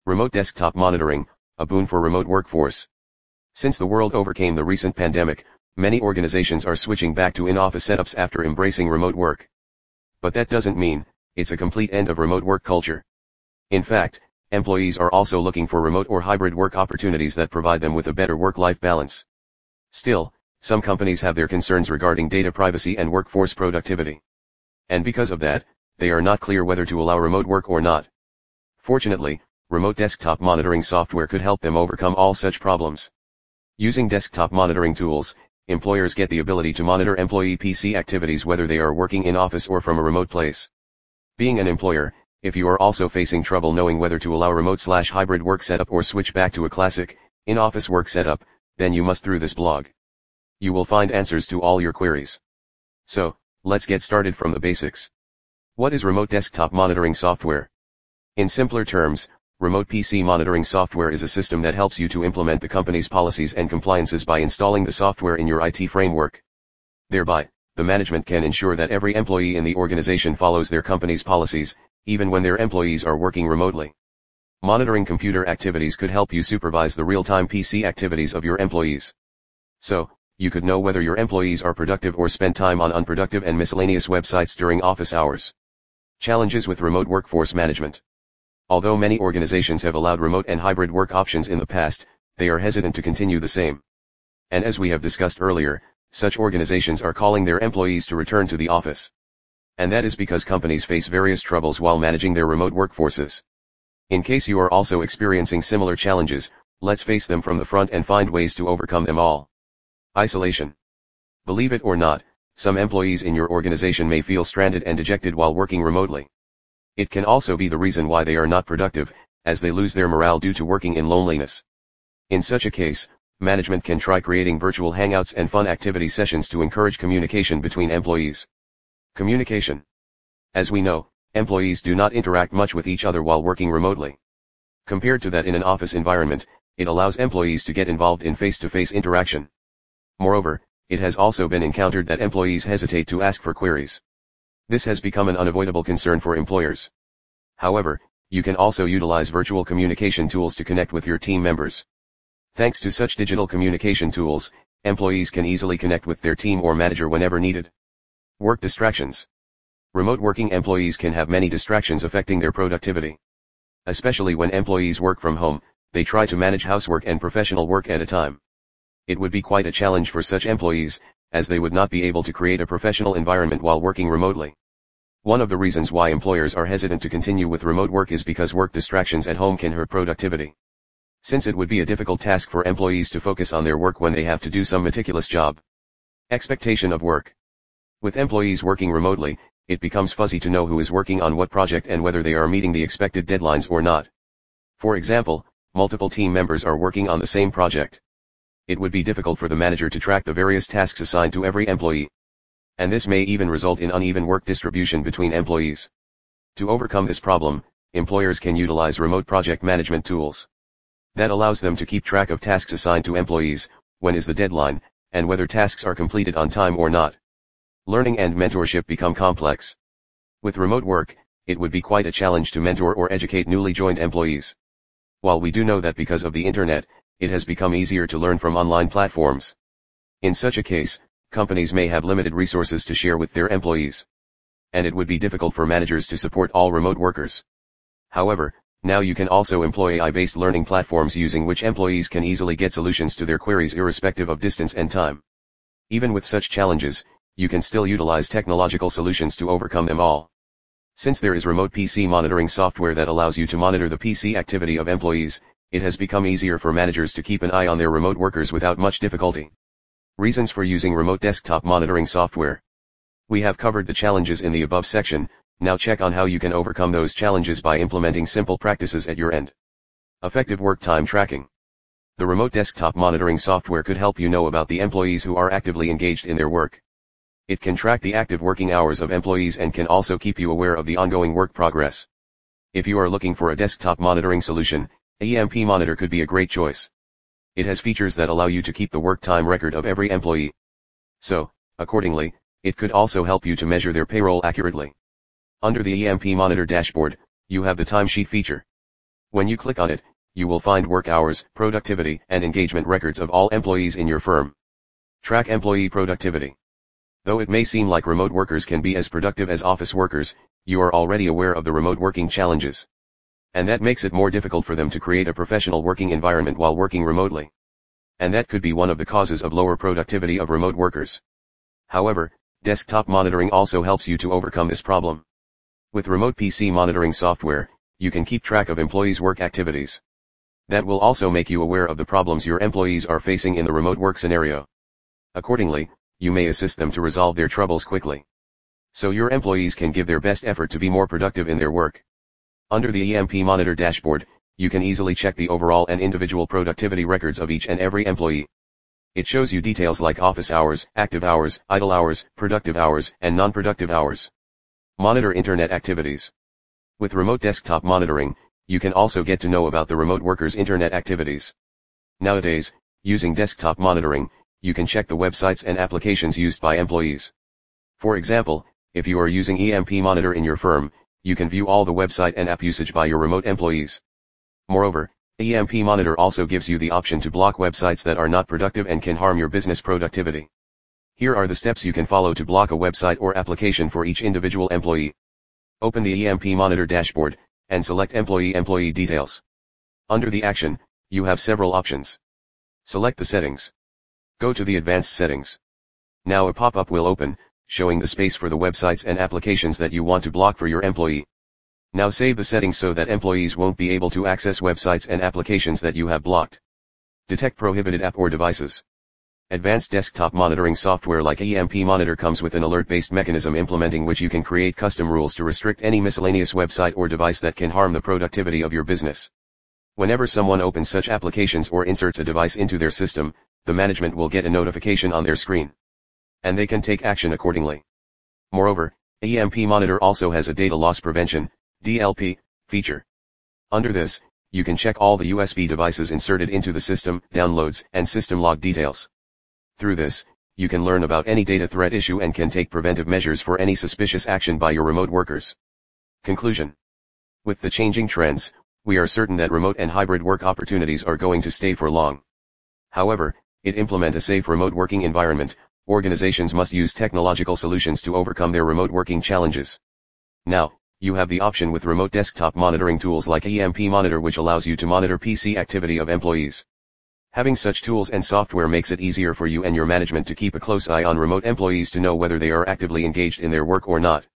Remote desktop monitoring, a boon for remote workforce. Since the world overcame the recent pandemic, many organizations are switching back to in-office setups after embracing remote work. But that doesn't mean it's a complete end of remote work culture. In fact, employees are also looking for remote or hybrid work opportunities that provide them with a better work-life balance. Still, some companies have their concerns regarding data privacy and workforce productivity. And because of that, they are not clear whether to allow remote work or not. Fortunately, remote desktop monitoring software could help them overcome all such problems. Using desktop monitoring tools, employers get the ability to monitor employee PC activities whether they are working in office or from a remote place. Being an employer, if you are also facing trouble knowing whether to allow remote/hybrid work setup or switch back to a classic, in-office work setup, then you must through this blog. You will find answers to all your queries. So, let's get started from the basics. What is remote desktop monitoring software? In simpler terms, remote PC monitoring software is a system that helps you to implement the company's policies and compliances by installing the software in your IT framework. Thereby, the management can ensure that every employee in the organization follows their company's policies, even when their employees are working remotely. Monitoring computer activities could help you supervise the real-time PC activities of your employees. So, you could know whether your employees are productive or spend time on unproductive and miscellaneous websites during office hours. Challenges with remote workforce management. Although many organizations have allowed remote and hybrid work options in the past, they are hesitant to continue the same. And as we have discussed earlier, such organizations are calling their employees to return to the office. And that is because companies face various troubles while managing their remote workforces. In case you are also experiencing similar challenges, let's face them from the front and find ways to overcome them all. Isolation. Believe it or not, some employees in your organization may feel stranded and dejected while working remotely. It can also be the reason why they are not productive, as they lose their morale due to working in loneliness. In such a case, management can try creating virtual hangouts and fun activity sessions to encourage communication between employees. Communication. As we know, employees do not interact much with each other while working remotely. Compared to that in an office environment, it allows employees to get involved in face-to-face interaction. Moreover, it has also been encountered that employees hesitate to ask for queries. This has become an unavoidable concern for employers. However, you can also utilize virtual communication tools to connect with your team members. Thanks to such digital communication tools, employees can easily connect with their team or manager whenever needed. Work distractions. Remote working employees can have many distractions affecting their productivity. Especially when employees work from home, they try to manage housework and professional work at a time. It would be quite a challenge for such employees, as they would not be able to create a professional environment while working remotely. One of the reasons why employers are hesitant to continue with remote work is because work distractions at home can hurt productivity. Since it would be a difficult task for employees to focus on their work when they have to do some meticulous job. Expectation of work. With employees working remotely, it becomes fuzzy to know who is working on what project and whether they are meeting the expected deadlines or not. For example, multiple team members are working on the same project. It would be difficult for the manager to track the various tasks assigned to every employee. And this may even result in uneven work distribution between employees. To overcome this problem, employers can utilize remote project management tools. That allows them to keep track of tasks assigned to employees, when is the deadline, and whether tasks are completed on time or not. Learning and mentorship become complex. With remote work, it would be quite a challenge to mentor or educate newly joined employees. While we do know that because of the internet, it has become easier to learn from online platforms. In such a case, companies may have limited resources to share with their employees. And it would be difficult for managers to support all remote workers. However, now you can also employ AI-based learning platforms using which employees can easily get solutions to their queries irrespective of distance and time. Even with such challenges, you can still utilize technological solutions to overcome them all. Since there is remote PC monitoring software that allows you to monitor the PC activity of employees, it has become easier for managers to keep an eye on their remote workers without much difficulty. Reasons for using remote desktop monitoring software. We have covered the challenges in the above section, now check on how you can overcome those challenges by implementing simple practices at your end. Effective work time tracking. The remote desktop monitoring software could help you know about the employees who are actively engaged in their work. It can track the active working hours of employees and can also keep you aware of the ongoing work progress. If you are looking for a desktop monitoring solution, EMP Monitor could be a great choice. It has features that allow you to keep the work time record of every employee. So, accordingly, it could also help you to measure their payroll accurately. Under the EMP Monitor dashboard, you have the timesheet feature. When you click on it, you will find work hours, productivity, and engagement records of all employees in your firm. Track employee productivity. Though it may seem like remote workers can be as productive as office workers, you are already aware of the remote working challenges. And that makes it more difficult for them to create a professional working environment while working remotely. And that could be one of the causes of lower productivity of remote workers. However, desktop monitoring also helps you to overcome this problem. With remote PC monitoring software, you can keep track of employees' work activities. That will also make you aware of the problems your employees are facing in the remote work scenario. Accordingly, you may assist them to resolve their troubles quickly. So your employees can give their best effort to be more productive in their work. Under the EMP Monitor dashboard, you can easily check the overall and individual productivity records of each and every employee. It shows you details like office hours, active hours, idle hours, productive hours, and non-productive hours. Monitor internet activities. With remote desktop monitoring, you can also get to know about the remote workers' internet activities. Nowadays, using desktop monitoring, you can check the websites and applications used by employees. For example, if you are using EMP Monitor in your firm, you can view all the website and app usage by your remote employees. Moreover, EMP Monitor also gives you the option to block websites that are not productive and can harm your business productivity. Here are the steps you can follow to block a website or application for each individual employee. Open the EMP Monitor dashboard, and select Employee Details. Under the action, you have several options. Select the settings. Go to the Advanced Settings. Now a pop-up will open, showing the space for the websites and applications that you want to block for your employee. Now save the settings so that employees won't be able to access websites and applications that you have blocked. Detect prohibited app or devices. Advanced desktop monitoring software like EMP Monitor comes with an alert-based mechanism implementing which you can create custom rules to restrict any miscellaneous website or device that can harm the productivity of your business. Whenever someone opens such applications or inserts a device into their system, the management will get a notification on their screen. And they can take action accordingly. Moreover, EMP Monitor also has a data loss prevention, DLP, feature. Under this, you can check all the USB devices inserted into the system, downloads, and system log details. Through this, you can learn about any data threat issue and can take preventive measures for any suspicious action by your remote workers. Conclusion. With the changing trends, we are certain that remote and hybrid work opportunities are going to stay for long. However, to implement a safe remote working environment, organizations must use technological solutions to overcome their remote working challenges. Now, you have the option with remote desktop monitoring tools like EMP Monitor which allows you to monitor PC activity of employees. Having such tools and software makes it easier for you and your management to keep a close eye on remote employees to know whether they are actively engaged in their work or not.